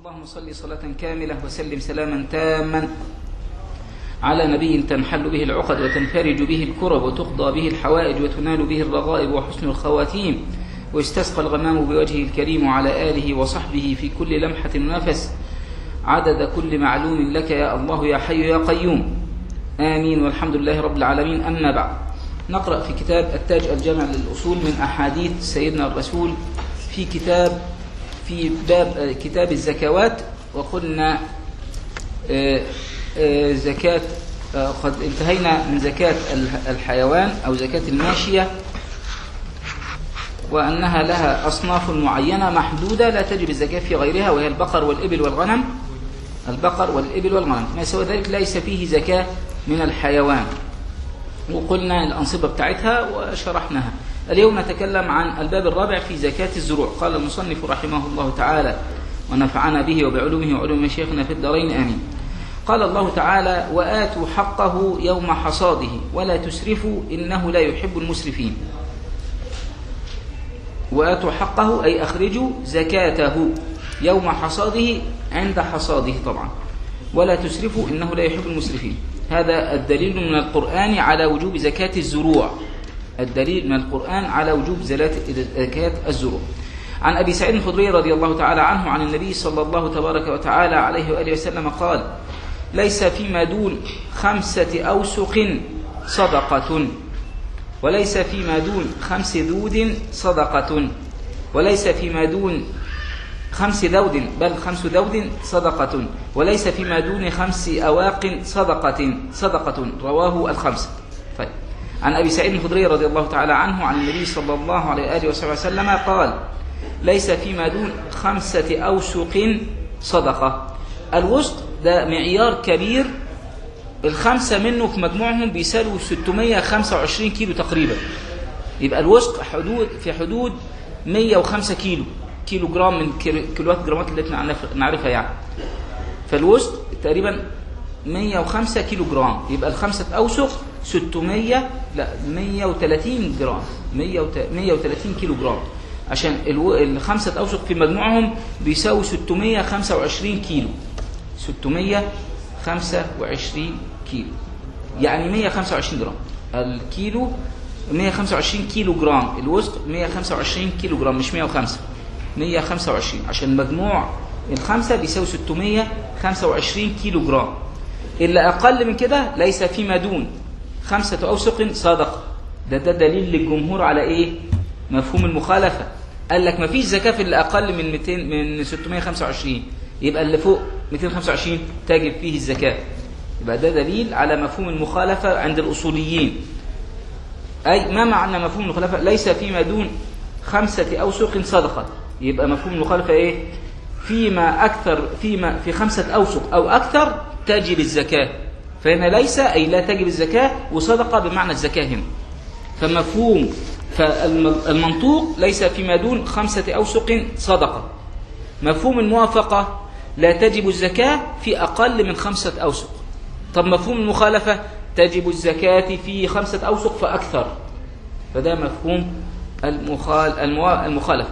اللهم صل صلاة كاملة وسلم سلاما تاما على نبي تنحل به العقد وتنفرج به الكرب وتقضى به الحوائج وتنال به الرغائب وحسن الخواتيم ويستسقى الغمام بوجهه الكريم وعلى آله وصحبه في كل لمحة ونفس عدد كل معلوم لك يا الله يا حي يا قيوم آمين والحمد لله رب العالمين. أما بعد، نقرأ في كتاب التاج الجامع للأصول من أحاديث سيدنا الرسول في باب كتاب الزكوات. وقلنا زكاة قد انتهينا من زكاة الحيوان أو زكاة الماشية، وأنها لها أصناف معينة محدودة لا تجب الزكاة في غيرها، وهي البقر والإبل والغنم. ما سوى ذلك ليس فيه زكاة من الحيوان، وقلنا الأنصبة بتاعتها وشرحناها. اليوم نتكلم عن الباب الرابع في زكاة الزروع. قال المصنف رحمه الله تعالى ونفعنا به وبعلومه وعلوم مشايخنا في الدارين آمين. قال الله تعالى: وآتوا حقه يوم حصاده ولا تسرفوا إنه لا يحب المسرفين. وآتوا حقه أي أخرجوا زكاته يوم حصاده، عند حصاده طبعا، ولا تسرفوا إنه لا يحب المسرفين. هذا الدليل من القرآن على وجوب زكاة الزروع. الدليل من القرآن على وجوب زكاة الزروع. عن أبي سعيد الخدري رضي الله تعالى عنه عن النبي صلى الله تبارك وتعالى عليه وآله وسلم قال: ليس فيما دون 5 أوسق صدقة، وليس فيما دون 5 ذود صدقة، وليس فيما دون 5 ذود بل 5 ذود صدقة، وليس فيما دون 5 أواق صدقة رواه الخمسة. طيب. عن أبي سعيد الخدري رضي الله تعالى عنه عن النبي صلى الله عليه وآله وسلم قال: ليس فيما دون 5 أوسق صدقة. الوسط ده معيار كبير، الخمسة منه في مجموعهم بيسالوا 625 كيلو تقريبا. يبقى الوسط في حدود 105 كيلو جرام من كيلوات جرامات اللي نعرفها يعني. فالوسط تقريبا 105 كيلو جرام، يبقى ال5 أوسق 130 جرام، 130 كيلو جرام، عشان ال5 أوسق في مجموعهم بيساوي 625 كيلو. 625 كيلو يعني 125 جرام. الكيلو 125 كيلو جرام، الوسط 125 كيلو جرام، مش 105، 125، عشان مجموع ال5 بيساوي 625 كيلو جرام. إلا أقل من كده ليس فيما دون 5 أوسق صدقة. ده دليل للجمهور على إيه؟ مفهوم المخالفة. قال لك ما فيش زكاة في اللي أقل من 625، يبقى اللي فوق 225 تجب فيه الزكاة. يبقى ده دليل على مفهوم المخالفة عند الأصوليين. أي ما معنى مفهوم المخالفة؟ ليس فيما دون 5 أوسق صدقة. يبقى مفهوم المخالفة إيه؟ فيما في 5 أوسق أو أكثر تجب الزكاة. فهنا ليس أي لا تجب الزكاة، وصدقة بمعنى الزكاة هنا. فالمنطوق ليس فيما دون 5 أوسق صدقة. مفهوم الموافقة لا تجب الزكاة في أقل من 5 أوسق. طب مفهوم المخالفة تجب الزكاة في 5 أوسق فأكثر. فده مفهوم المخالفة.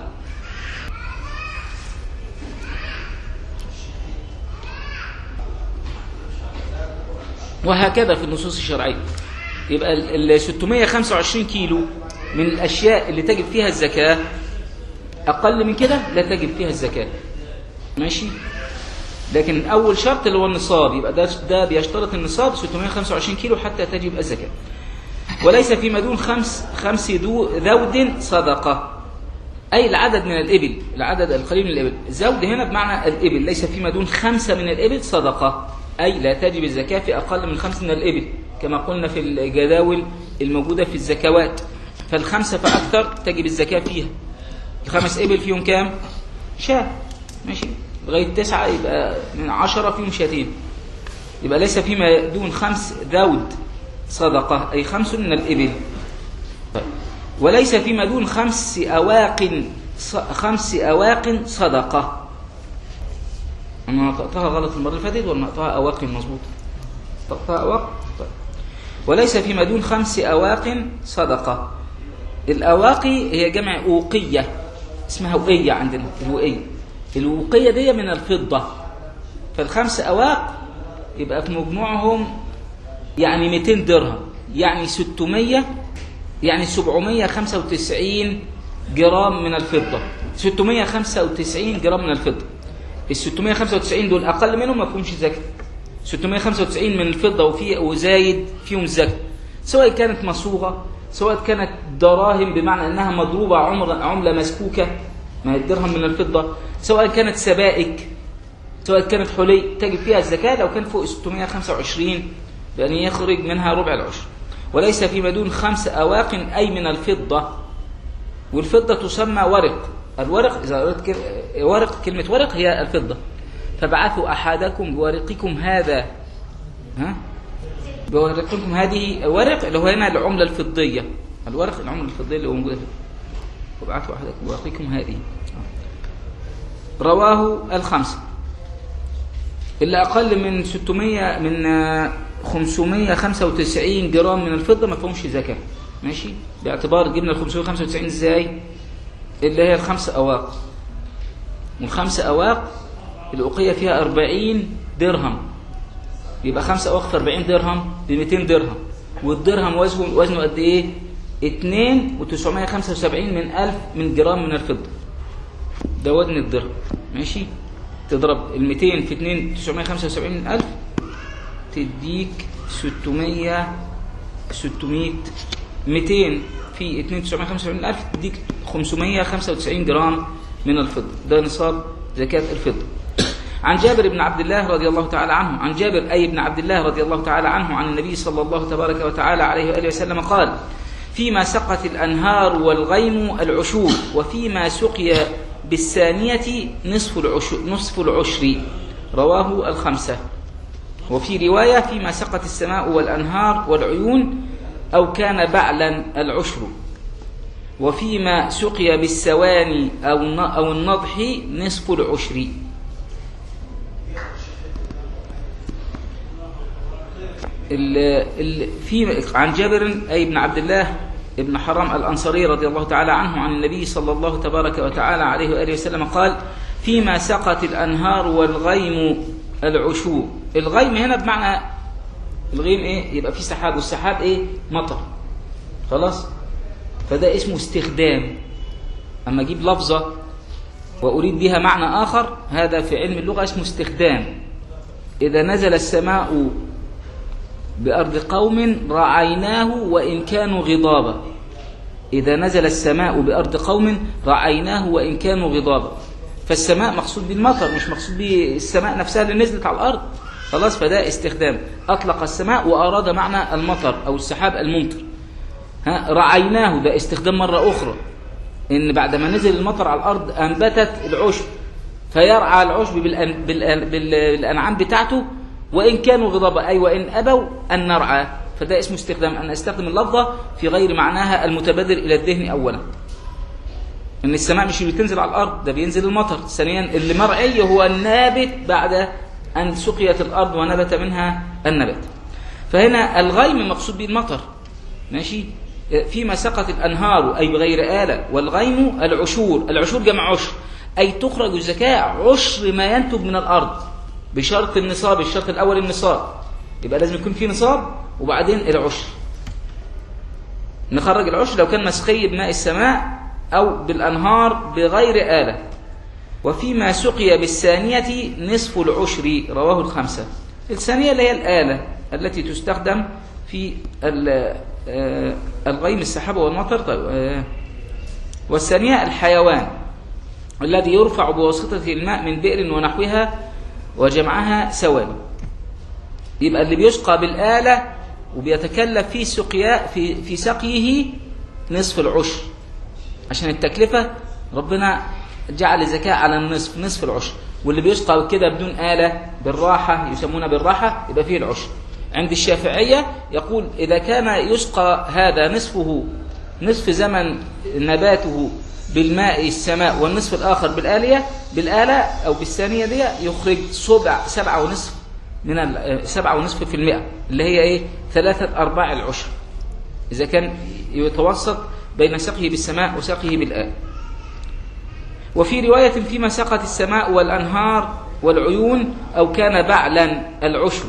وهكذا في النصوص الشرعية. يبقى ال 625 كيلو من الأشياء اللي تجب فيها الزكاة، أقل من كده لا تجب فيها الزكاة. ماشي؟ لكن أول شرط اللي هو النصاب، يبقى ده بيشترط النصاب 625 كيلو حتى تجب الزكاة. وليس فيما دون 5 ذود صدقة، أي العدد من الإبل، العدد القليل من الإبل. الزود هنا بمعنى الإبل. ليس فيما دون 5 من الإبل صدقة، أي لا تجب الزكاة في أقل من 5 من الإبل، كما قلنا في الجداول الموجودة في الزكوات. فال5 فأكثر تجب الزكاة فيها. 5 إبل فيهم كام؟ شاة. ماشي؟ لغاية 9 يبقى من 10 فيهم شاتين. يبقى ليس فيما دون 5 ذود صدقة، أي 5 من الإبل. وليس فيما دون 5 أواق صدقة. أنا نطقتها غلط المرة اللي فاتت ولا نطقتها أواق مظبوط؟ نطقتها أواق. طيب. وليس فيما دون 5 أواق صدقة. الأواقي هي جمع أوقية، اسمها وقية عندنا، الوقية. الوقية دي من الفضة، فالخمس أواق يبقى في مجموعهم يعني 200 درهم، يعني 600، يعني 795 جرام من الفضة. 695 جرام من الفضة. ال 695 دول أقل منهم ما فيهمش زكاة. 695 من الفضة وزايد فيهم زكاة، سواء كانت مصوغة، سواء كانت دراهم بمعنى أنها مضروبة عملة مسكوكة، ما هي الدرهم من الفضة، سواء كانت سبائك، سواء كانت حلي، تجب فيها الزكاة لو كان فوق 625 بأن يخرج منها ربع العشر، وليس فيما دون 5 أواق أي من الفضة. والفضة تسمى ورق. الورق إذا أردت ورق، كلمة ورق هي الفضة. فبعثوا أحدكم بورقكم هذا، بورقكم هذه الورق اللي هو هنا العملة الفضية، الورق العملة الفضية اللي هو موجودة فيه. وبعثوا أحدكم بورقكم هذه. رواه الخمسة. اللي أقل من 595 جرام من الفضة ما فيهمش زكاة، ماشي؟ باعتبار جبنا ال 595 ازاي؟ اللي هي ال5 أواق، وال5 أواق الأوقية فيها 40 درهم، يبقى 5 أواق في 40 درهم ب200 درهم، والدرهم وزنه قد إيه؟ 2,975 من جرام من الفضة. ده وزن الدرهم، ماشي؟ تضرب ال 200 في 2,975,000 تديك 600 200 في 2,975,000 تديك 595 جرام من الفضة. ده نصاب زكاة الفضة. عن جابر بن عبد الله رضي الله تعالى عنه، عن جابر أي بن عبد الله رضي الله تعالى عنه عن النبي صلى الله تبارك وتعالى عليه وآله وسلم قال: فيما سقت الأنهار والغيم العشور، وفيما سقي بالثانية نصف العشر. رواه الخمسة. وفي رواية: فيما سقت السماء والأنهار والعيون أو كان بعلا العشر. وفيما سقي بالسواني أو النضح نصف العشر. عن جابر أي بن عبد الله ابن حرام الأنصاري رضي الله تعالى عنه عن النبي صلى الله تبارك وتعالى عليه وآله وسلم قال: فيما سقت الأنهار والغيم العشور. الغيم هنا بمعنى الغيم إيه؟ يبقى في سحاب، والسحاب إيه؟ مطر. خلاص؟ فده اسمه استخدام. أما أجيب لفظة وأريد بها معنى آخر، هذا في علم اللغة اسمه استخدام. إذا نزل السماء بأرض قوم رعيناه وإن كانوا غضابا. إذا نزل السماء بأرض قوم رعيناه وإن كانوا غضابا. فالسماء مقصود بالمطر، مش مقصود بالسماء نفسها اللي نزلت على الأرض. خلاص؟ فده استخدام. أطلق السماء وأراد معنى المطر أو السحاب الممطر. رعيناه ده استخدام مرة أخرى، إن بعدما نزل المطر على الأرض أنبتت العشب، فيرعى العشب بالأنعام بتاعته وإن كانوا غضبا، أي وإن أبوا أن نرعى. فده اسمه استخدام، أن أستخدم اللفظة في غير معناها المتبادر إلى الذهن. أولا إن السماء مش اللي بتنزل على الأرض، ده بينزل المطر. ثانيا اللي مرعي هو النابت بعد أن سقيت الأرض ونبت منها النبات. فهنا الغيم مقصود به المطر، ماشي؟ فيما سقط الأنهار أي بغير آلة، والغيم العشور. العشور جمع عشر، أي تخرج الزكاة عشر ما ينتج من الأرض بشرط النصاب. الشرط الأول النصاب، يبقى لازم يكون في نصاب وبعدين العشر. نخرج العشر لو كان مسقي بماء السماء أو بالأنهار بغير آلة. وفيما سقي بالثانية نصف العشر. رواه الخمسة. الثانية اللي هي الآلة التي تستخدم في الغيم السحاب والمطر. والثانية الحيوان الذي يرفع بواسطة الماء من بئر ونحوها وجمعها سواني. يبقى اللي بيسقى بالآلة وبيتكلف في سقيه نصف العشر، عشان التكلفة ربنا جعل الزكاة على النصف، نصف العشر. واللي بيسقى كده بدون آلة بالراحة، يسمونها بالراحة، يبقى فيه العشر. عند الشافعية يقول إذا كان يسقى هذا نصفه، نصف زمن نباته بالماء السماء، والنصف الآخر بالآلة أو بالثانية دي، يخرج 7.5 من 7.5%، اللي هي إيه؟ 3/4 العشر، إذا كان يتوسط بين سقيه بالسماء وسقيه بالآلة. وفي رواية فيما سقت السماء والأنهار والعيون أو كان بعلا العشر.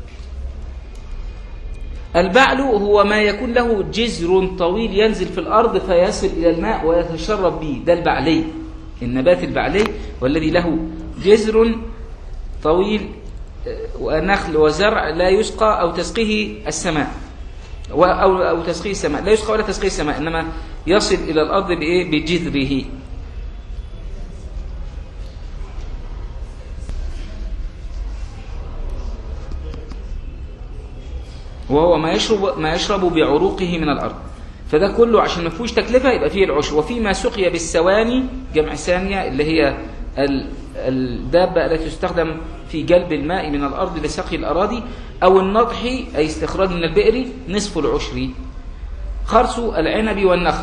البعل هو ما يكون له جذر طويل ينزل في الأرض فيصل إلى الماء ويتشرب به، ده البعلي، النبات البعلي والذي له جذر طويل ونخل وزرع لا يسقى أو تسقيه السماء أو تسقيه السماء، لا يسقى ولا تسقيه السماء، إنما يصل إلى الأرض بإيه؟ بجذره. وهو ما يشرب بعروقه من الأرض. فده كله عشان ما فيهوش تكلفة يبقى فيه العشر. وفيما سقي بالسواني، جمع ثانية، اللي هي الدابة التي تستخدم في جلب الماء من الأرض لسقي الأراضي، أو النضح أي استخراج من البئر، نصف العشر. خرس العنب والنخل.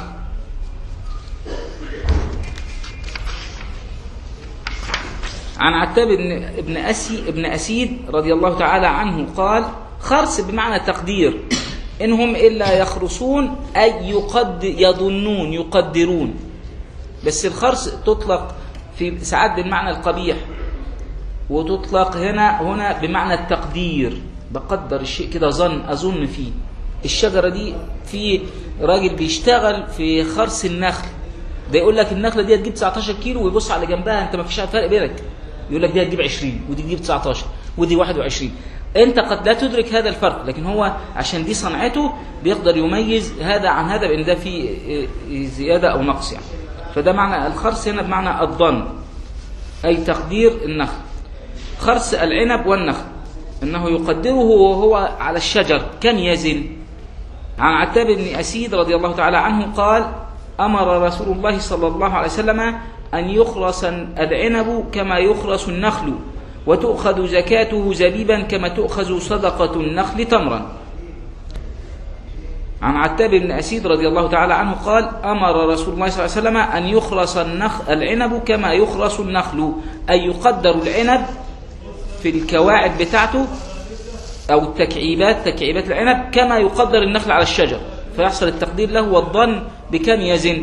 عن عتاب ابن أسيد رضي الله تعالى عنه قال: خرس بمعنى تقدير، إنهم إلا يخرصون أي يظنون يقدرون. بس الخرس تطلق في ساعات بالمعنى القبيح، وتطلق هنا بمعنى التقدير، بقدر الشيء كده، أظن فيه. الشجرة دي في راجل بيشتغل في خرس النخل، ده يقول لك النخلة دي هتجيب 19 كيلو، ويبص على جنبها، انت ما فيش فرق بينك، يقول لك دي هتجيب 20 ودي تجيب 19 ودي 21. انت قد لا تدرك هذا الفرق، لكن هو عشان دي صنعته بيقدر يميز هذا عن هذا، بان ده فيه زيادة او نقص يعني. فده معنى الخرس هنا بمعنى الظن، اي تقدير النخل. خرس العنب والنخل انه يقدره وهو على الشجر كم يزن. عن عتاب بن أسيد رضي الله تعالى عنه قال: أمر رسول الله صلى الله عليه وسلم أن يخرس العنب كما يخرس النخل، وتؤخذ زكاته زبيبا كما تؤخذ صدقة النخل تمرا. عن عتاب بن أسيد رضي الله تعالى عنه قال: أمر رسول الله صلى الله عليه وسلم أن يخرس العنب كما يخرس النخل، أي يقدر العنب في الكواعب بتاعته أو تكعيبات العنب كما يقدر النخل على الشجر، فيحصل التقدير له والظن بكم يزن.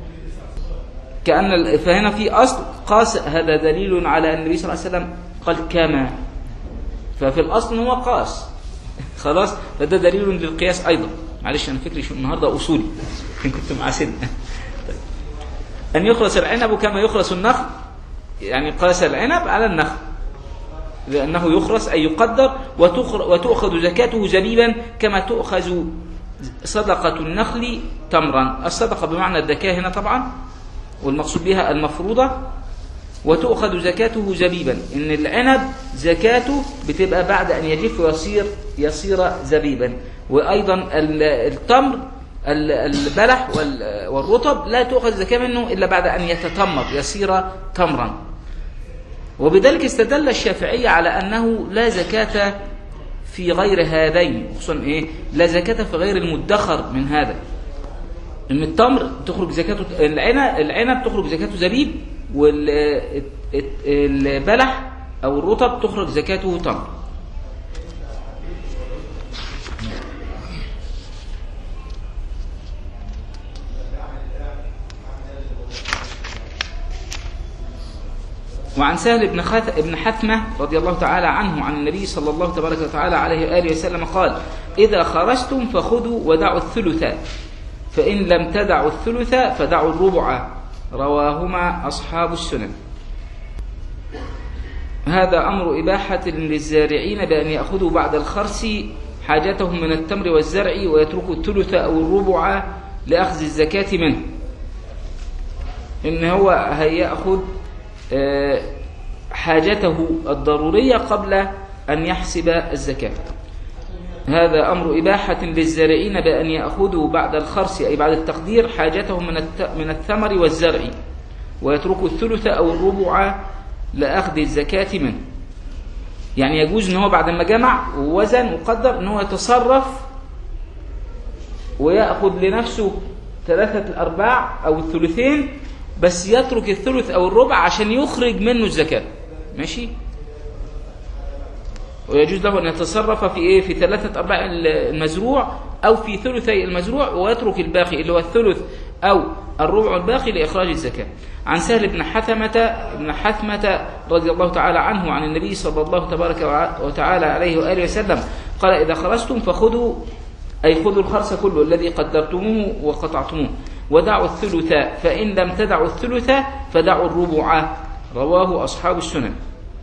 فهنا في أصل قاس، هذا دليل على أن النبي صلى الله عليه وسلم قال كما، ففي الأصل هو قاس خلاص، فده دليل للقياس أيضا. معلش أنا فكري شو النهاردة أصولي كنت مع سن. أن يخرس العنب كما يخرس النخل، يعني قاس العنب على النخل لأنه يخرس أي يقدر، وتؤخذ زكاته زبيبا كما تؤخذ صدقة النخل تمرا. الصدقة بمعنى الزكاة هنا طبعا، والمقصود بها المفروضة. وتؤخذ زكاته زبيبا، إن العنب زكاته بتبقى بعد أن يجف يصير زبيبا. وأيضا التمر البلح والرطب لا تؤخذ زكاة منه إلا بعد أن يتتمر يصير تمرا. وبذلك استدل الشافعية على أنه لا زكاة في غير هذين، خصوصا لا زكاة في غير المدخر من هذا. إن التمر تخرج زكاته، العنب تخرج زكاته زبيب، والبلح أو الرطب تخرج زكاته تمر. وعن سهل بن حثمة رضي الله تعالى عنه عن النبي صلى الله تبارك وتعالى عليه وآله وسلم قال: إذا خرجتم فخذوا ودعوا الثلث، فإن لم تدعوا الثلث فدعوا الربع. رواهما أصحاب السنن. هذا أمر إباحة للزارعين بأن يأخذوا بعد الخرس حاجتهم من التمر والزرع، ويتركوا الثلث أو الربع لأخذ الزكاة منه. إن هو هيأخذ حاجته الضرورية قبل أن يحسب الزكاة. هذا أمر إباحة للزارعين بأن يأخذوا بعد الخرس أي بعد التقدير حاجتهم من الثمر والزرع، ويتركوا الثلث أو الربع لأخذ الزكاة منه. يعني يجوز أنه بعد ما جمع ووزن وقدر أنه يتصرف ويأخذ لنفسه 3/4 أو الثلثين، بس يترك الثلث أو الربع عشان يخرج منه الزكاة. ماشي؟ ويجوز له أن يتصرف في في 3/4 المزروع أو في ثلثي المزروع، ويترك الباقي اللي هو الثلث أو الربع الباقي لإخراج الزكاة. عن سهل بن حثمة رضي الله تعالى عنه عن النبي صلى الله تبارك وتعالى عليه وآله وسلم قال: إذا خرجتم فخذوا، أي خذوا الخرس كله الذي قدرتموه وقطعتموه، ودعوا الثلث، فإن لم تدعوا الثلث فدعوا الربع. رواه أصحاب السنن.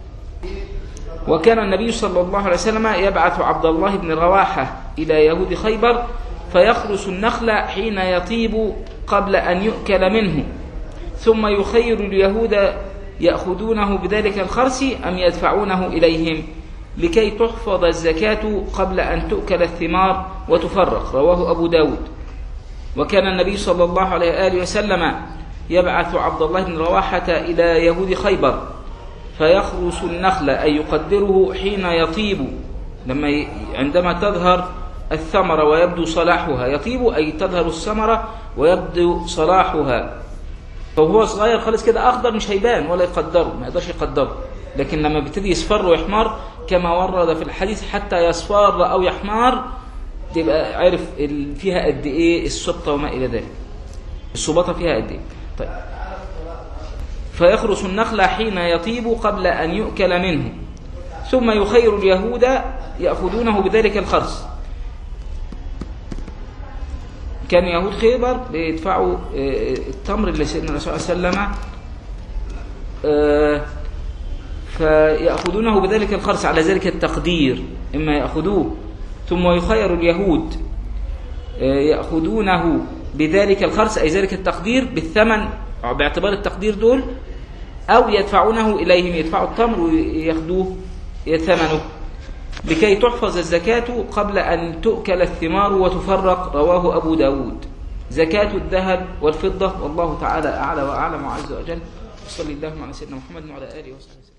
وكان النبي صلى الله عليه وسلم يبعث عبد الله بن رواحة إلى يهود خيبر فيخرس النخل حين يطيب قبل أن يؤكل منه، ثم يخير اليهود يأخذونه بذلك الخرس أم يدفعونه إليهم لكي تحفظ الزكاة قبل أن تؤكل الثمار وتفرق. رواه أبو داود. وكان النبي صلى الله عليه وآله وسلم يبعث عبد الله بن رواحة إلى يهود خيبر فيخرس النخل، أي يقدره حين يطيب، عندما تظهر الثمرة ويبدو صلاحها. يطيب أي تظهر الثمرة ويبدو صلاحها. فهو صغير خالص كده أخضر مش هيبان ولا يقدره، ما يقدرش يقدره. لكن لما بيبتدي يصفر ويحمر كما ورد في الحديث حتى يصفر أو يحمر، تبقى عارف فيها قد إيه السبطة وما إلى ذلك، السبطة فيها قد إيه. طيب. فيخرس النخل حين يطيب قبل أن يؤكل منه، ثم يخير اليهود يأخذونه بذلك الخرس. كان يهود خيبر بيدفعوا التمر اللي سيدنا الرسول صلى الله عليه وسلم فيأخذونه بذلك الخرس على ذلك التقدير، إما يأخذوه ثم يخير اليهود يأخذونه بذلك الخرس، أي ذلك التقدير بالثمن باعتبار التقدير دول، أو يدفعونه إليهم، يدفعوا التمر ويأخذوه ثمنه لكي تحفظ الزكاة قبل أن تؤكل الثمار وتفرق. رواه أبو داود. زكاة الذهب والفضة، والله تعالى أعلى وأعلم وعز وجل. صلى الله على سيدنا محمد وعلى آله وصحبه وسلم.